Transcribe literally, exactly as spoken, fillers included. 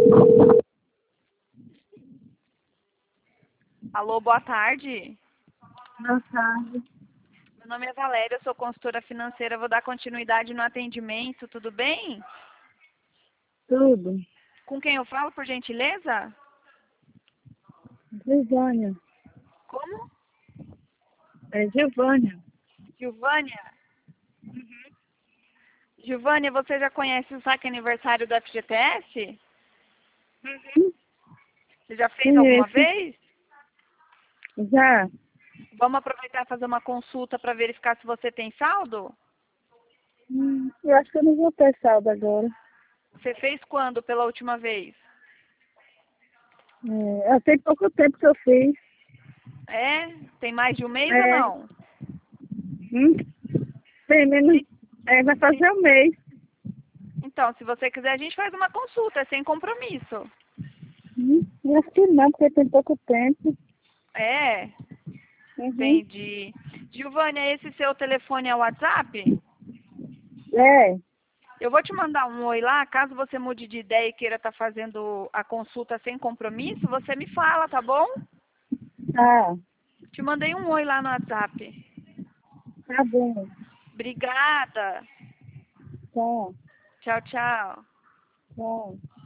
Alô, boa tarde. Boa tarde. Meu nome é Valéria, eu sou consultora financeira, vou dar continuidade no atendimento, tudo bem? Tudo. Com quem eu falo, por gentileza? Giovânia. Como? É Giovânia. Gilvânia? Gilvânia, você já conhece o saque aniversário do F G T S? Uhum. Você já fez alguma Conheço. vez? Já. Vamos aproveitar e fazer uma consulta para verificar se você tem saldo? Hum, eu acho que eu não vou ter saldo agora. Você fez quando pela última vez? É, eu tem pouco tempo que eu fiz. É? Tem mais de um mês ou É. não? Hum? Tem menos. É, vai fazer um mês. Então, se você quiser, a gente faz uma consulta, é sem compromisso. Hum? Eu acho que não, porque tem pouco tempo. É, Uhum. entendi. Giovânia, esse seu telefone é o WhatsApp? É. Eu vou te mandar um oi lá, caso você mude de ideia e queira estar fazendo a consulta sem compromisso, você me fala, tá bom? Tá. Te mandei um oi lá no WhatsApp. Tá bom. Obrigada. Tá. Tchau, tchau. Tá.